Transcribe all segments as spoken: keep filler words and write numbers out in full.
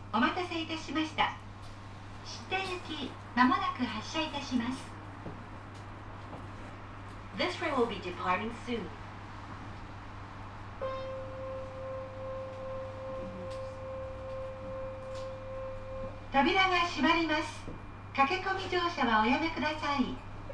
お待たせいたしました。指定行き、まもなく発車いたします。 This train will be departing soon. 扉が閉まります。駆け込み乗車はおやめください。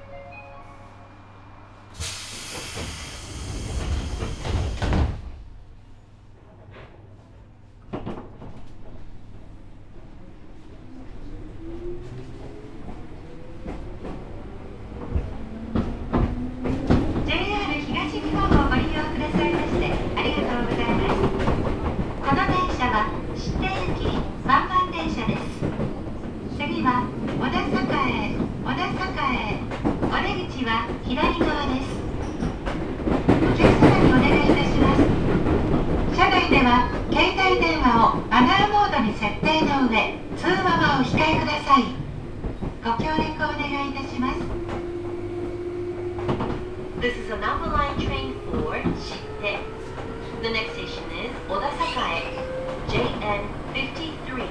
This is a Namba Line train for Shite. The next station is Odasakae, J N fifty-three.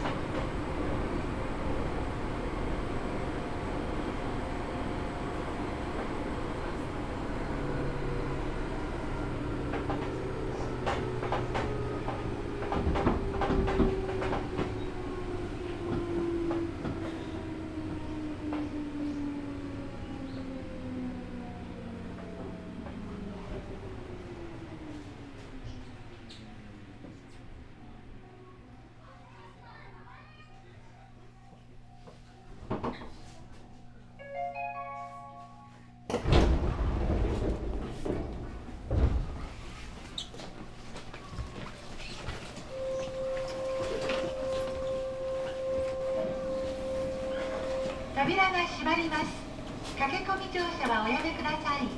扉が閉まります。駆け込み乗車はおやめください。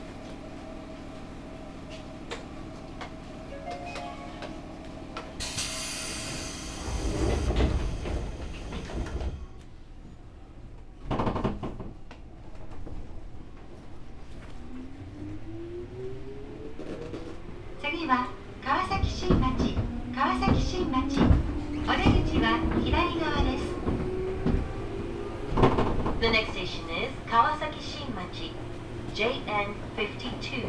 次は川崎新町、川崎新町。お出口は左側です。 The next station is Kawasaki Shinmachi, J N fifty-two.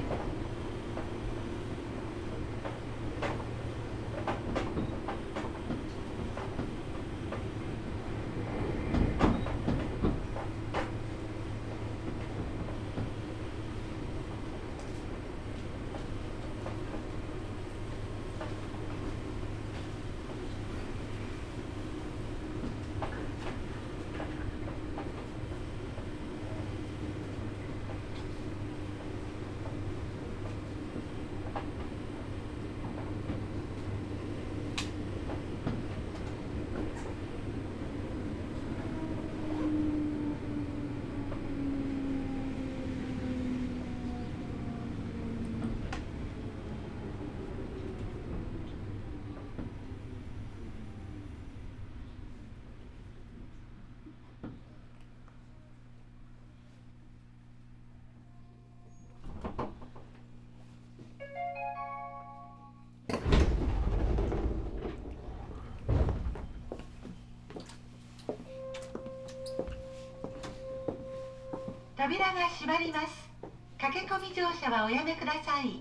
扉が閉まります。駆け込み乗車はおやめください。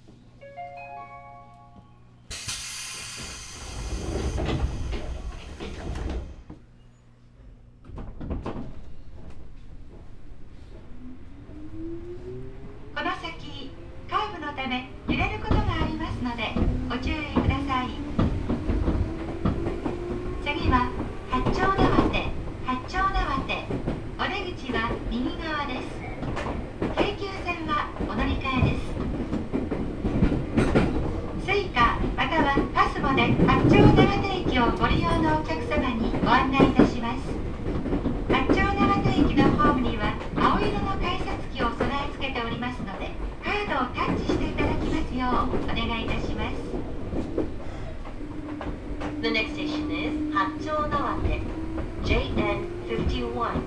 この先、カーブのため揺れることがありますのでご注意ください。次は八丁畷、八丁畷。お出口は右側です。京急線はお乗り換えです。スイカまたはパスモで八丁畷駅をご利用のお客様にご案内いたします。八丁畷駅のホームには青色の改札機を備え付けておりますので、カードをタッチしていただきますようお願いいたします。 The next station is Hachou Nawate, J N fifty-one.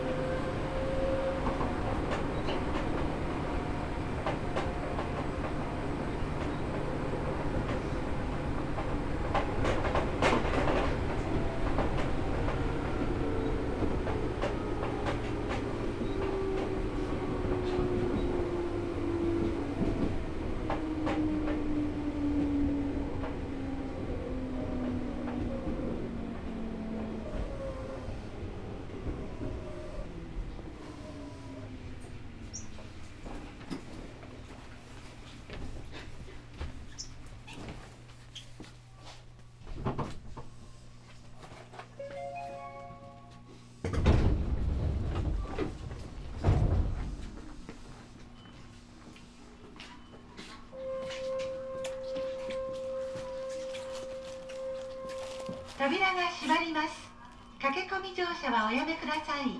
八駆け込み乗車はおやめください。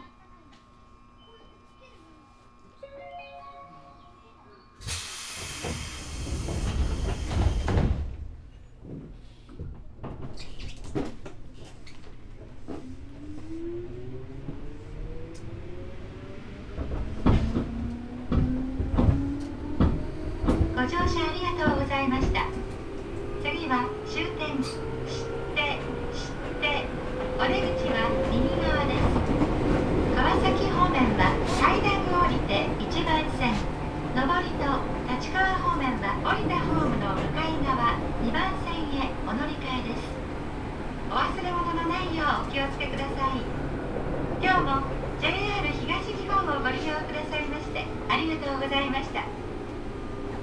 ご乗車ありがとうございました。次は終点知って知ってお出口は右側です。川崎方面は階段を降りていちばん線、上りと立川方面は降りたホームの向かい側にばん線へお乗り換えです。お忘れ物のないようお気をつけください。今日も ジェイアール 東日本をご利用くださいましてありがとうございました。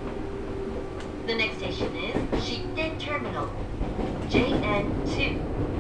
The next station is Shitten Terminal, J N two.